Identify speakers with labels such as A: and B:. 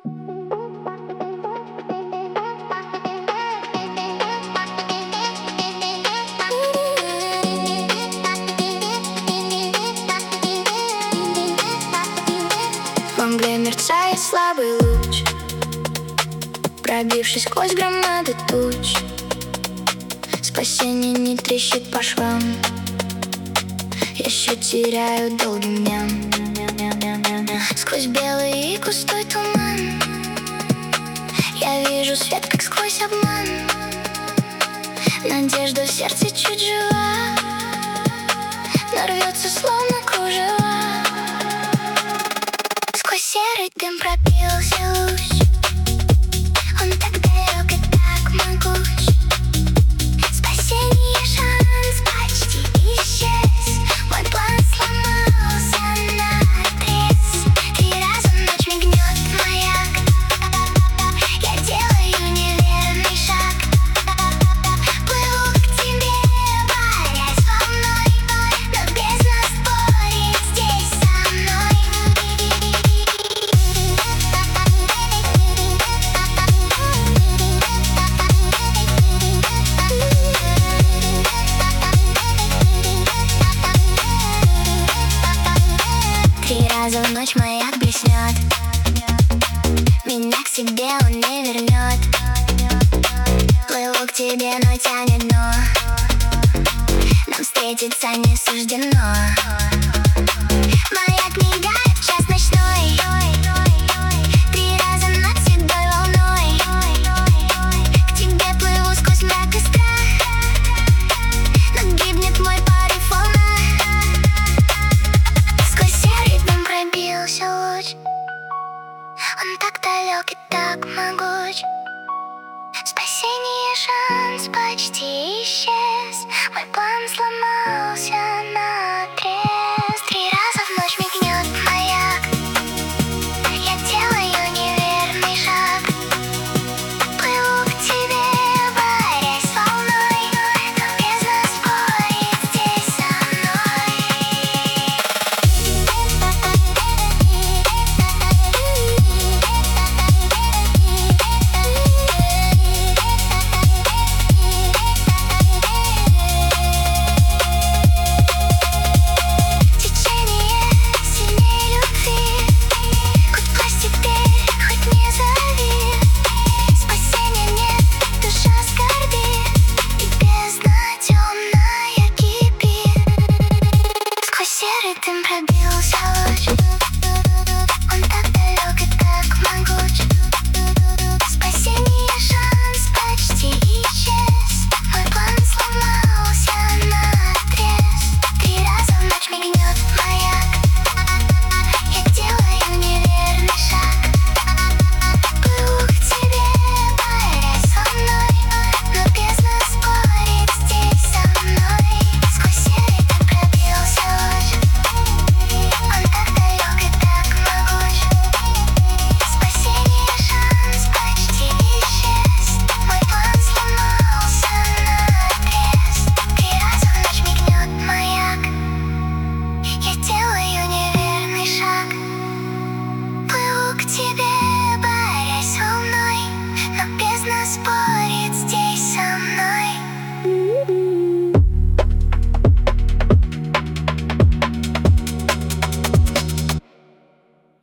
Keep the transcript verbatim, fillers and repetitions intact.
A: Во мгле мерцает слабый луч, пробившись сквозь громады туч. Спасение не трещит по швам, я счет теряю долгим дням. Сквозь белый и густой туман я вижу свет, как сквозь обман. Надежда в сердце чуть жива, но рвется словно кружева. Сквозь серый дым пробился луч, он так далек и так могуч. Спасение, шанс почти исчез, мой план сломался наотрез. Три раза в ночь мигнет маяк, я делаю неверный шаг. Плыву к тебе, борясь волной, но бездна спорит здесь со мной. Три раза в ночь маяк блеснет, меня к себе он не вернет. Плыву к тебе, но тянет дно, нам встретиться не суждено. Маяк мигает, час ночной, три раза над седой волной. К тебе плыву сквозь мрак и страх, но гибнет мой порыв волна. Сквозь серый дым пробился луч, он так далек и так могуч. Спасение, шанс почти исчез, мой план сломался.